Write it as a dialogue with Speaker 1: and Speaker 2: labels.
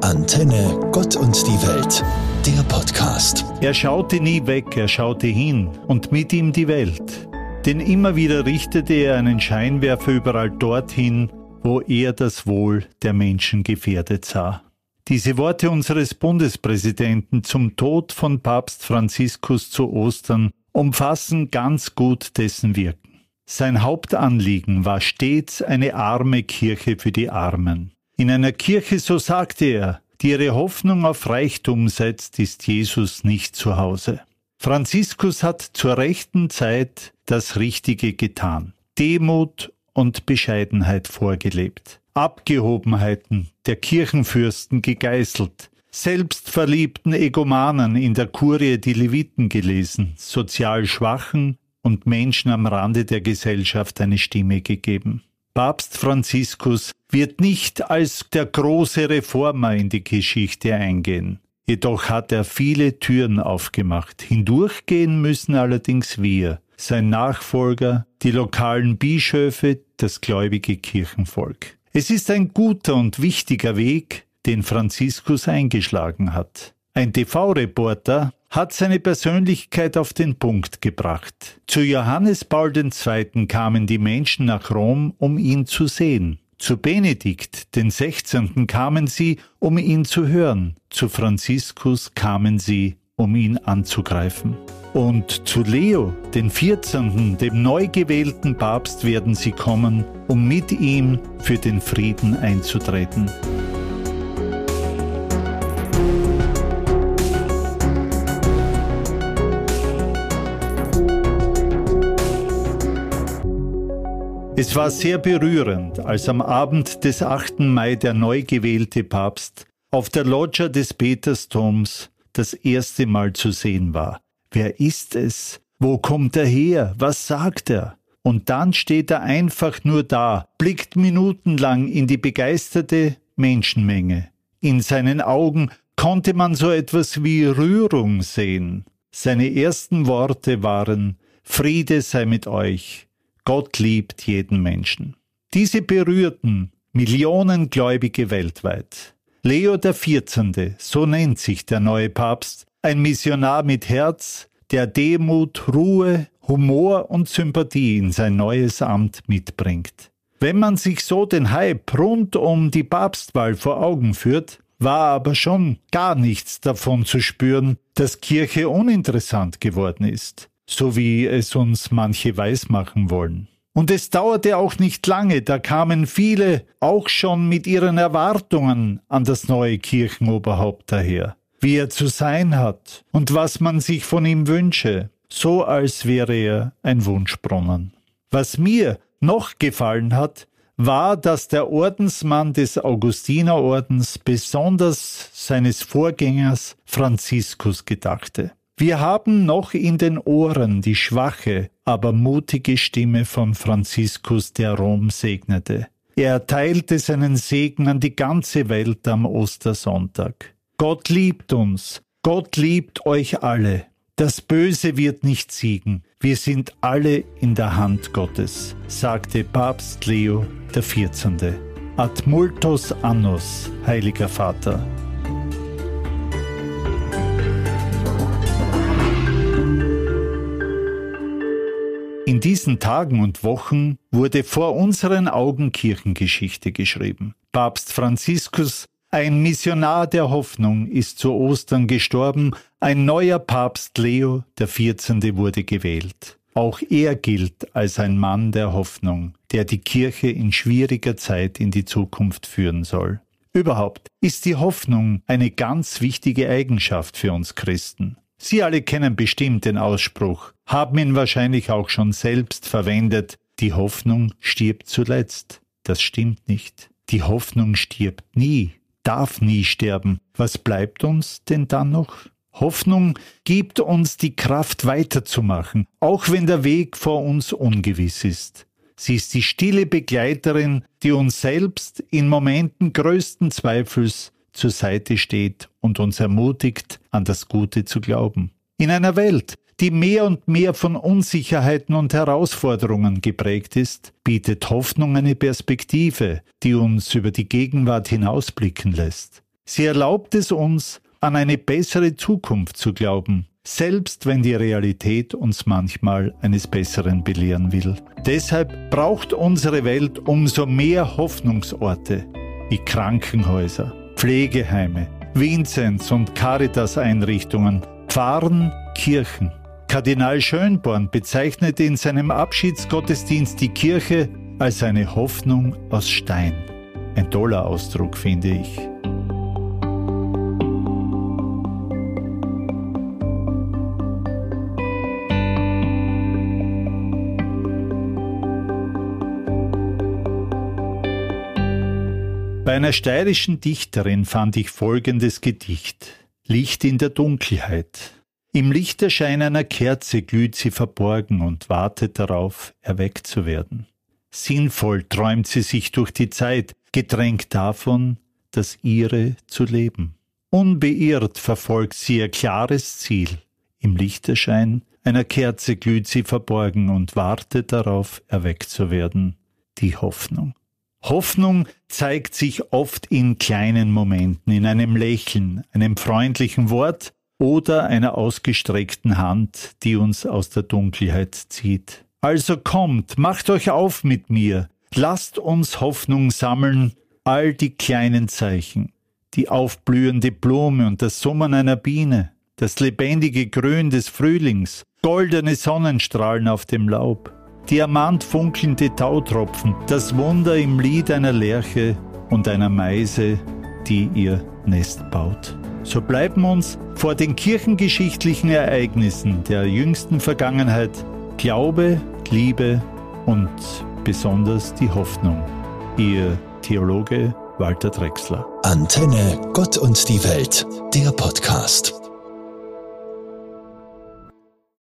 Speaker 1: Antenne Gott und die Welt, der Podcast.
Speaker 2: Er schaute nie weg, er schaute hin und mit ihm die Welt. Denn immer wieder richtete er einen Scheinwerfer überall dorthin, wo er das Wohl der Menschen gefährdet sah. Diese Worte unseres Bundespräsidenten zum Tod von Papst Franziskus zu Ostern umfassen ganz gut dessen Wirken. Sein Hauptanliegen war stets eine arme Kirche für die Armen. In einer Kirche, so sagte er, die ihre Hoffnung auf Reichtum setzt, ist Jesus nicht zu Hause. Franziskus hat zur rechten Zeit das Richtige getan, Demut und Bescheidenheit vorgelebt, Abgehobenheiten der Kirchenfürsten gegeißelt, selbstverliebten Egomanen in der Kurie die Leviten gelesen, sozial Schwachen und Menschen am Rande der Gesellschaft eine Stimme gegeben. Papst Franziskus wird nicht als der große Reformer in die Geschichte eingehen. Jedoch hat er viele Türen aufgemacht. Hindurchgehen müssen allerdings wir, sein Nachfolger, die lokalen Bischöfe, das gläubige Kirchenvolk. Es ist ein guter und wichtiger Weg, den Franziskus eingeschlagen hat. Ein TV-Reporter hat seine Persönlichkeit auf den Punkt gebracht. Zu Johannes Paul II. Kamen die Menschen nach Rom, um ihn zu sehen. Zu Benedikt den 16. kamen sie, um ihn zu hören. Zu Franziskus kamen sie, um ihn anzugreifen. Und zu Leo den 14., dem neu gewählten Papst, werden sie kommen, um mit ihm für den Frieden einzutreten. Es war sehr berührend, als am Abend des 8. Mai der neu gewählte Papst auf der Loggia des Petersdoms das erste Mal zu sehen war. Wer ist es? Wo kommt er her? Was sagt er? Und dann steht er einfach nur da, blickt minutenlang in die begeisterte Menschenmenge. In seinen Augen konnte man so etwas wie Rührung sehen. Seine ersten Worte waren: Friede sei mit euch. Gott liebt jeden Menschen. Diese berührten Millionen Gläubige weltweit. Leo XIV., so nennt sich der neue Papst, ein Missionar mit Herz, der Demut, Ruhe, Humor und Sympathie in sein neues Amt mitbringt. Wenn man sich so den Hype rund um die Papstwahl vor Augen führt, war aber schon gar nichts davon zu spüren, dass Kirche uninteressant geworden ist, so wie es uns manche weismachen wollen. Und es dauerte auch nicht lange, da kamen viele auch schon mit ihren Erwartungen an das neue Kirchenoberhaupt daher, wie er zu sein hat und was man sich von ihm wünsche, so als wäre er ein Wunschbrunnen. Was mir noch gefallen hat, war, dass der Ordensmann des Augustinerordens besonders seines Vorgängers Franziskus gedachte. Wir haben noch in den Ohren die schwache, aber mutige Stimme von Franziskus, der Rom segnete. Er erteilte seinen Segen an die ganze Welt am Ostersonntag. Gott liebt uns, Gott liebt euch alle. Das Böse wird nicht siegen, wir sind alle in der Hand Gottes, sagte Papst Leo XIV. Ad multos annos, Heiliger Vater. In diesen Tagen und Wochen wurde vor unseren Augen Kirchengeschichte geschrieben. Papst Franziskus, ein Missionar der Hoffnung, ist zu Ostern gestorben. Ein neuer Papst Leo XIV. Wurde gewählt. Auch er gilt als ein Mann der Hoffnung, der die Kirche in schwieriger Zeit in die Zukunft führen soll. Überhaupt ist die Hoffnung eine ganz wichtige Eigenschaft für uns Christen. Sie alle kennen bestimmt den Ausspruch, haben ihn wahrscheinlich auch schon selbst verwendet: Die Hoffnung stirbt zuletzt. Das stimmt nicht. Die Hoffnung stirbt nie, darf nie sterben. Was bleibt uns denn dann noch? Hoffnung gibt uns die Kraft weiterzumachen, auch wenn der Weg vor uns ungewiss ist. Sie ist die stille Begleiterin, die uns selbst in Momenten größten Zweifels zur Seite steht und uns ermutigt, an das Gute zu glauben. In einer Welt, die mehr und mehr von Unsicherheiten und Herausforderungen geprägt ist, bietet Hoffnung eine Perspektive, die uns über die Gegenwart hinausblicken lässt. Sie erlaubt es uns, an eine bessere Zukunft zu glauben, selbst wenn die Realität uns manchmal eines Besseren belehren will. Deshalb braucht unsere Welt umso mehr Hoffnungsorte wie Krankenhäuser, Pflegeheime, Vinzenz- und Caritas-Einrichtungen, Pfarren, Kirchen. Kardinal Schönborn bezeichnete in seinem Abschiedsgottesdienst die Kirche als eine Hoffnung aus Stein. Ein toller Ausdruck, finde ich. Bei einer steirischen Dichterin fand ich folgendes Gedicht: Licht in der Dunkelheit. Im Lichterschein einer Kerze glüht sie verborgen und wartet darauf, erweckt zu werden. Sinnvoll träumt sie sich durch die Zeit, gedrängt davon, das ihre zu leben. Unbeirrt verfolgt sie ihr klares Ziel. Im Lichterschein einer Kerze glüht sie verborgen und wartet darauf, erweckt zu werden. Die Hoffnung. Hoffnung zeigt sich oft in kleinen Momenten, in einem Lächeln, einem freundlichen Wort oder einer ausgestreckten Hand, die uns aus der Dunkelheit zieht. Also kommt, macht euch auf mit mir, lasst uns Hoffnung sammeln, all die kleinen Zeichen, die aufblühende Blume und das Summen einer Biene, das lebendige Grün des Frühlings, goldene Sonnenstrahlen auf dem Laub, diamantfunkelnde Tautropfen, das Wunder im Lied einer Lerche und einer Meise, die ihr Nest baut. So bleiben uns vor den kirchengeschichtlichen Ereignissen der jüngsten Vergangenheit Glaube, Liebe und besonders die Hoffnung. Ihr Theologe Walter Drechsler.
Speaker 1: Antenne Gott und die Welt, der Podcast.